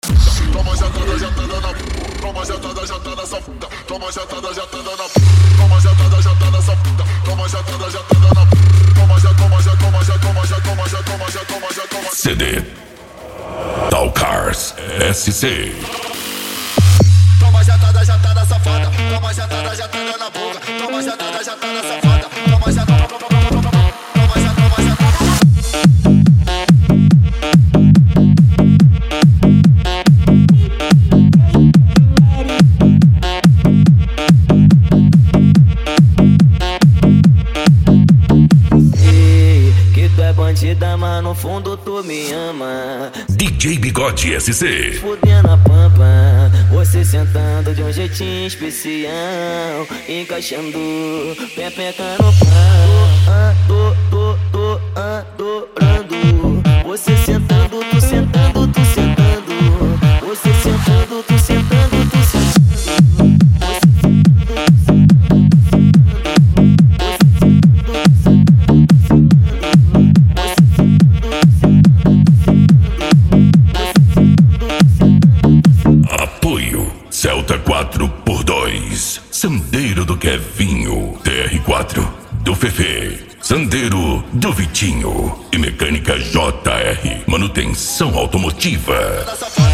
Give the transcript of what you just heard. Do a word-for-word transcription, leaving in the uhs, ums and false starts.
Toma jatada, jatada na puta. Toma jatada, jatada safada. Toma jatada, jatada na puta. Toma jatada, jatada safada. Toma jatada, jatada na puta. Toma já, toma já, toma já, toma já, toma já, toma já, toma já, toma já. C D Talcars S C. Toma jatada, jatada safada. Toma jatada, jatada na boca. Toma jatada, jatada safada. Toma já, toma, toma, toma, toma, toma. Toma já, toma já, toma. Bandida, mas no fundo tu me ama. D J Bigode S C. Fudendo a pampa, você sentando de um jeitinho especial, encaixando pepeca no pau. Tô, tô, tô, tô adorando. Você sentando, tu sentando, tu sentando. Você sentando, tu sentando, tu sentando. Celta quatro por dois, Sandeiro do Kevinho, T R quatro do Fefe, Sandeiro do Vitinho e Mecânica J R, manutenção automotiva.